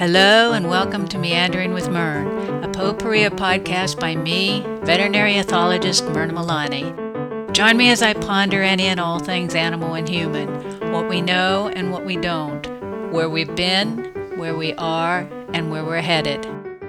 Hello and welcome to Meandering with Myrn, a potpourri podcast by me, veterinary ethologist Myrna Milani. Join me as I ponder any and all things animal and human, what we know and what we don't, where we've been, where we are, and where we're headed.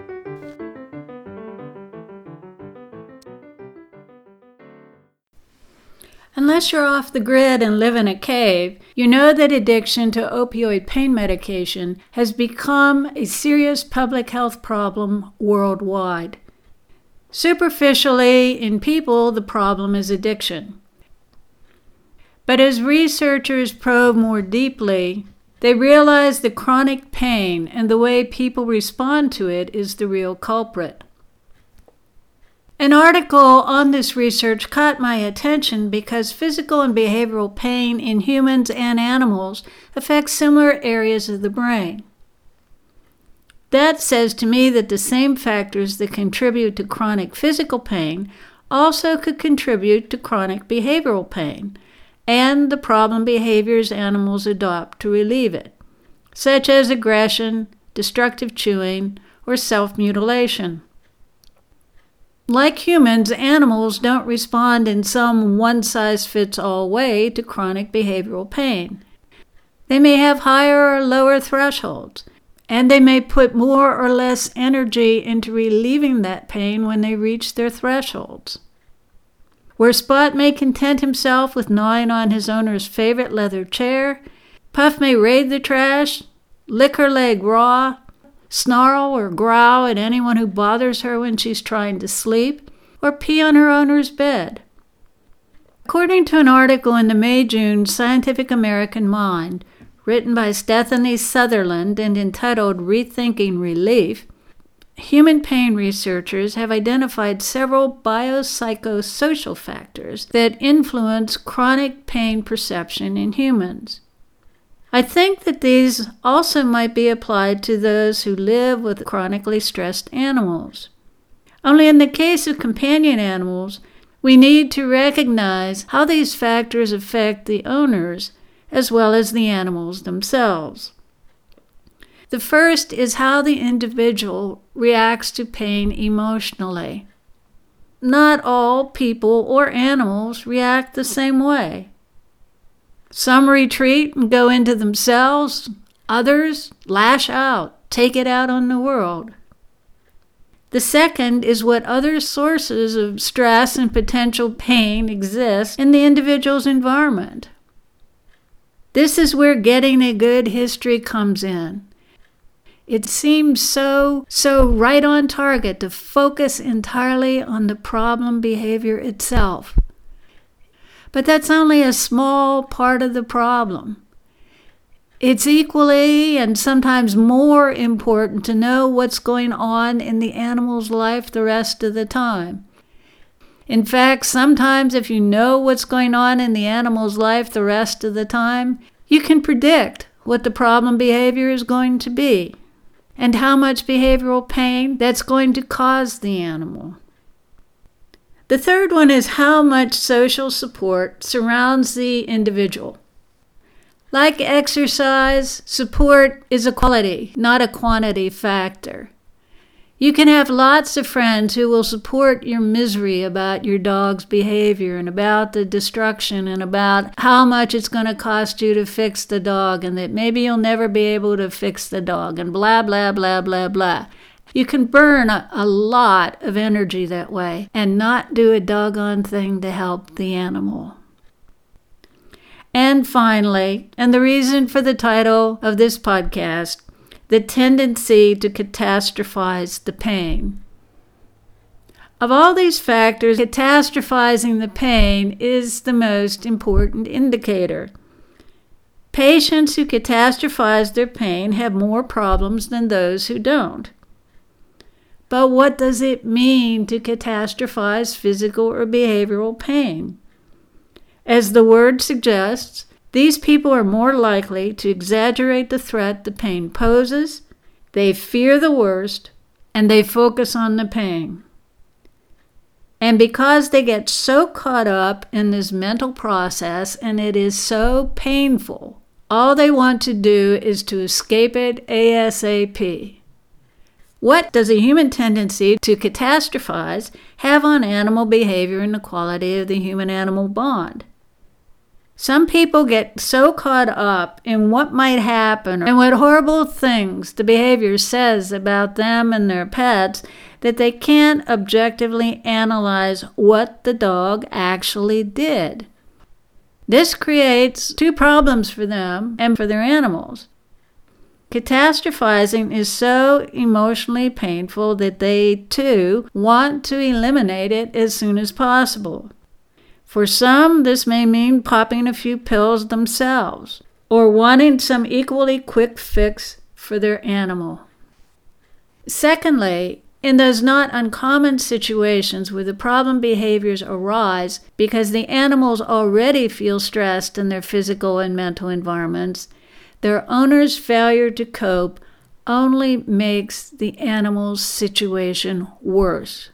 Unless you're off the grid and live in a cave, you know that addiction to opioid pain medication has become a serious public health problem worldwide. Superficially, in people, the problem is addiction. But as researchers probe more deeply, they realize that chronic pain and the way people respond to it is the real culprit. An article on this research caught my attention because physical and behavioral pain in humans and animals affects similar areas of the brain. That says to me that the same factors that contribute to chronic physical pain also could contribute to chronic behavioral pain and the problem behaviors animals adopt to relieve it, such as aggression, destructive chewing, or self-mutilation. Like humans, animals don't respond in some one-size-fits-all way to chronic behavioral pain. They may have higher or lower thresholds, and they may put more or less energy into relieving that pain when they reach their thresholds. Where Spot may content himself with gnawing on his owner's favorite leather chair, Puff may raid the trash, lick her leg raw, snarl or growl at anyone who bothers her when she's trying to sleep, or pee on her owner's bed. According to an article in the May-June Scientific American Mind, written by Stephanie Sutherland and entitled Rethinking Relief, human pain researchers have identified several biopsychosocial factors that influence chronic pain perception in humans. I think that these also might be applied to those who live with chronically stressed animals. Only in the case of companion animals, we need to recognize how these factors affect the owners as well as the animals themselves. The first is how the individual reacts to pain emotionally. Not all people or animals react the same way. Some retreat and go into themselves. Others lash out, take it out on the world. The second is what other sources of stress and potential pain exist in the individual's environment. This is where getting a good history comes in. It seems so right on target to focus entirely on the problem behavior itself. But that's only a small part of the problem. It's equally and sometimes more important to know what's going on in the animal's life the rest of the time. In fact, sometimes if you know what's going on in the animal's life the rest of the time, you can predict what the problem behavior is going to be and how much behavioral pain that's going to cause the animal. The third one is how much social support surrounds the individual. Like exercise, support is a quality, not a quantity factor. You can have lots of friends who will support your misery about your dog's behavior and about the destruction and about how much it's going to cost you to fix the dog and that maybe you'll never be able to fix the dog and blah, blah, blah, blah, blah. You can burn a lot of energy that way and not do a doggone thing to help the animal. And finally, and the reason for the title of this podcast, the tendency to catastrophize the pain. Of all these factors, catastrophizing the pain is the most important indicator. Patients who catastrophize their pain have more problems than those who don't. But what does it mean to catastrophize physical or behavioral pain? As the word suggests, these people are more likely to exaggerate the threat the pain poses, they fear the worst, and they focus on the pain. And because they get so caught up in this mental process and it is so painful, All they want to do is to escape it ASAP. What does a human tendency to catastrophize have on animal behavior and the quality of the human-animal bond? Some people get so caught up in what might happen and what horrible things the behavior says about them and their pets that they can't objectively analyze what the dog actually did. This creates two problems for them and for their animals. Catastrophizing is so emotionally painful that they, too, want to eliminate it as soon as possible. For some, this may mean popping a few pills themselves, or wanting some equally quick fix for their animal. Secondly, in those not uncommon situations where the problem behaviors arise because the animals already feel stressed in their physical and mental environments, their owner's failure to cope only makes the animal's situation worse.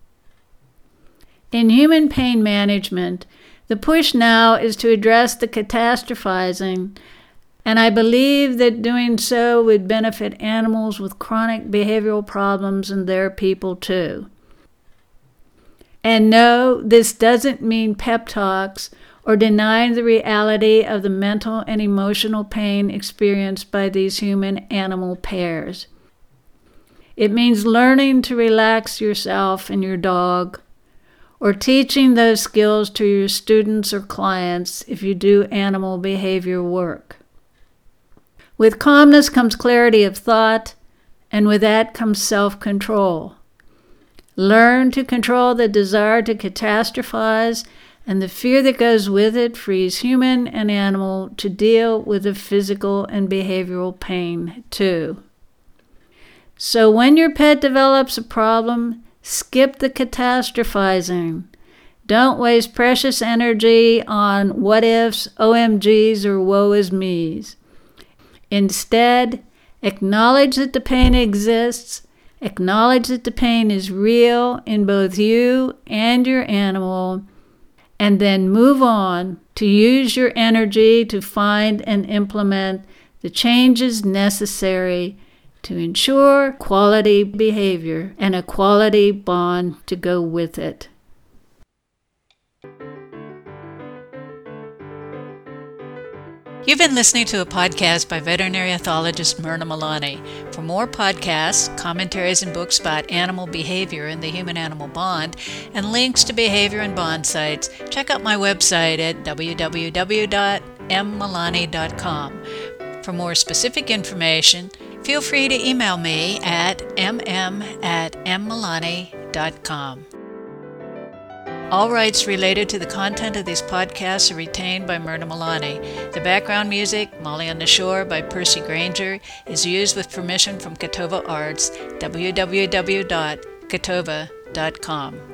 In human pain management, the push now is to address the catastrophizing, and I believe that doing so would benefit animals with chronic behavioral problems and their people too. And no, this doesn't mean pep talks or denying the reality of the mental and emotional pain experienced by these human-animal pairs. It means learning to relax yourself and your dog, or teaching those skills to your students or clients if you do animal behavior work. With calmness comes clarity of thought, and with that comes self-control. Learn to control the desire to catastrophize, and the fear that goes with it frees human and animal to deal with the physical and behavioral pain too. So when your pet develops a problem, skip the catastrophizing. Don't waste precious energy on what-ifs, OMGs, or woe-is-me's. Instead, acknowledge that the pain exists, acknowledge that the pain is real in both you and your animal, and then move on to use your energy to find and implement the changes necessary to ensure quality behavior and a quality bond to go with it. You've been listening to a podcast by veterinary ethologist Myrna Milani. For more podcasts, commentaries, and books about animal behavior and the human-animal bond, and links to behavior and bond sites, check out my website at www.mmilani.com. For more specific information, feel free to email me at mm@mmilani.com. All rights related to the content of these podcasts are retained by Myrna Milani. The background music, Molly on the Shore by Percy Granger, is used with permission from Catova Arts, www.catova.com.